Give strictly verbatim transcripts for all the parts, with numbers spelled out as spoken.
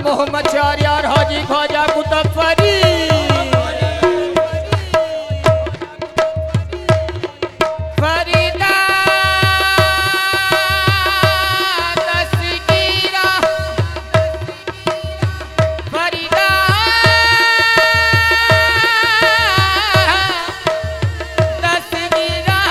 मोहम्मद शहरयार हाजी ख्वाजा कुतुब फरीद फरीदा दस्तगीरा फरीदा दस्तगीरा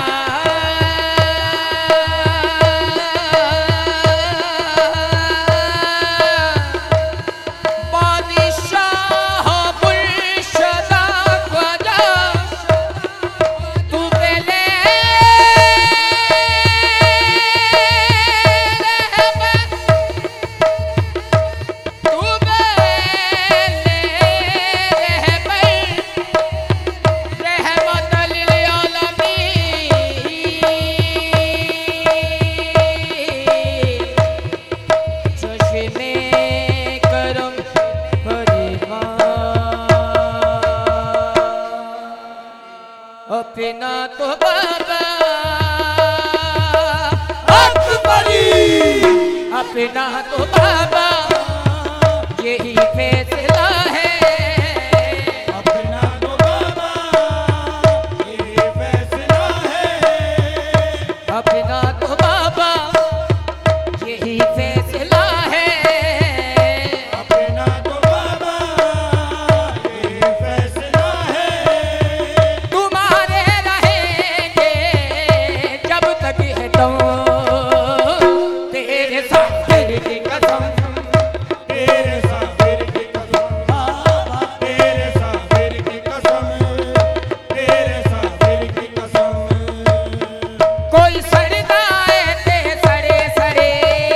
अपना तो बाबा अकबरी अपना तो बाबा यही फैसला है अपना तो बाबा यही फैसला है अपना तो बाबा यही फैसला है अपना तो बाबा यही फैसला है तुम्हारे रहेंगे जब तक है तुम तेरे साबिर की कसम तेरे साबिर की कसम बाबा तेरे साबिर की कसम तेरे साबिर की कसम कोई सड़ता है ते सड़े सड़े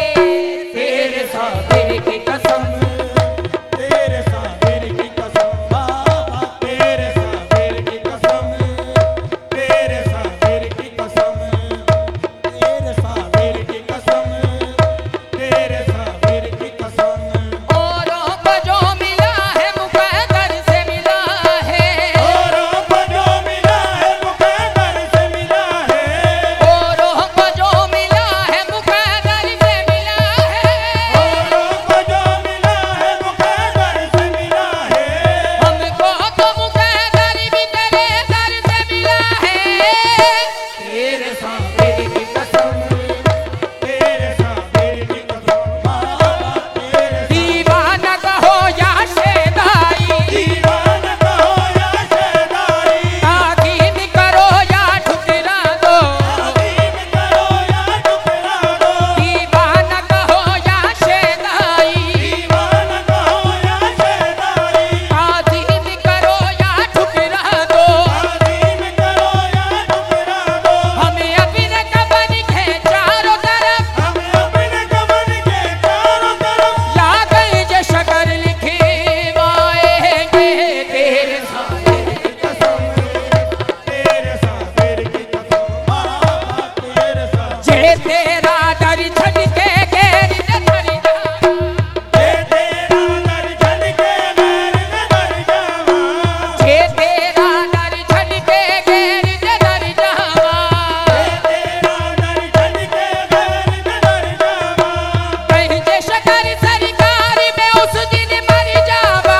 तेरे साबिर की कसम तेरे साबिर की कसम बाबा तेरे साबिर की कसम तेरे साबिर की कसम तेरे साबिर की कसम तेरे साबिर की कसम औरों को जो मिला है मुकद्दर से मिला है औरों को जो मिला है मुकद्दर से मिला है औरों को जो मिला है मुकद्दर से मिला है औरों को जो मिला है मुकद्दर से मिला है हमको तो मुकद्दर भी तेरे दर से मिला है तेरे साबिर की कसम तेरे साबिर की कसम बाबा तेरे दीवाना कहो या शेदाई दीवाना कहो या शेदाई ताकीद करो या ठुकरा दो ताकीद करो या ठुकरा दो दीवाना कहो या शेदाई दीवाना कहो या शेदाई ताकीद करो या ठुकरा दो ताकीद करो या ठुकरा दो हमें अपने कफन के चारों तरफ हमें अपने कमर के चारों तरफ ला गए जे शकर लिखे आएंगे तेरे साबिर की कसम तेरे साबिर की कसम बाबा तेरे साबिर जे तेरा डर छड़ के गैर न धर जा जे तेरा दर छड़ के बैर न डर जावा जे तेरा डर छड़ के गैर न डर जावा तेरा दर छड़ के बैर न डर जावा कहीं जे शकर सरकार में उस दिन मर जावा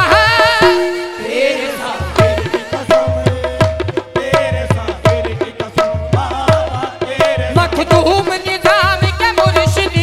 तेरे साबिर की कसम तेरे साबिर की कसम बाबा तेरे मखदूम निजाम के मुर्शिद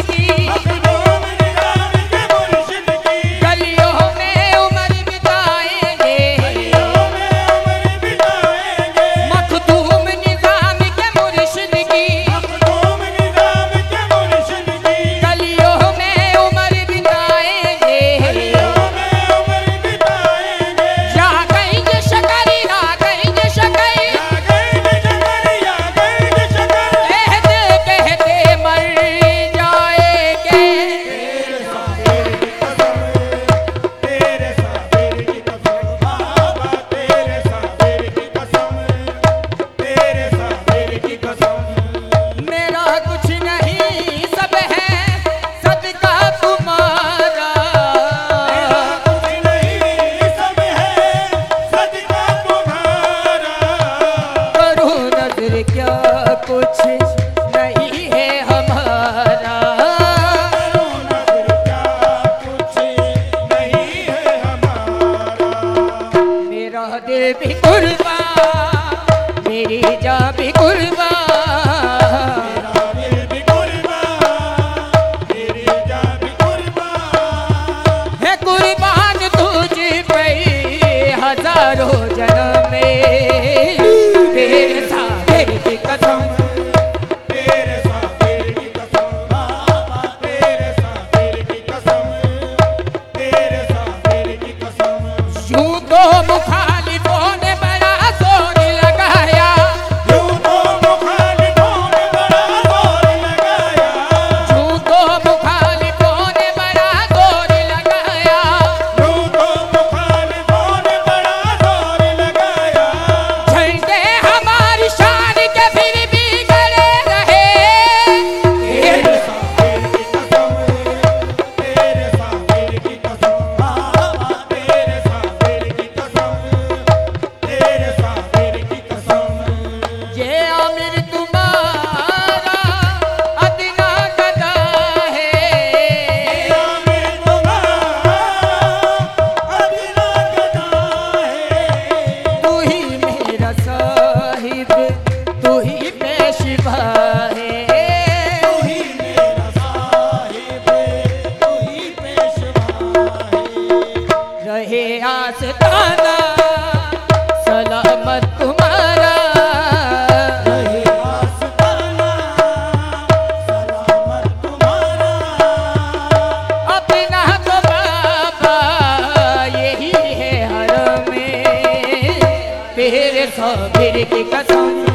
की कसम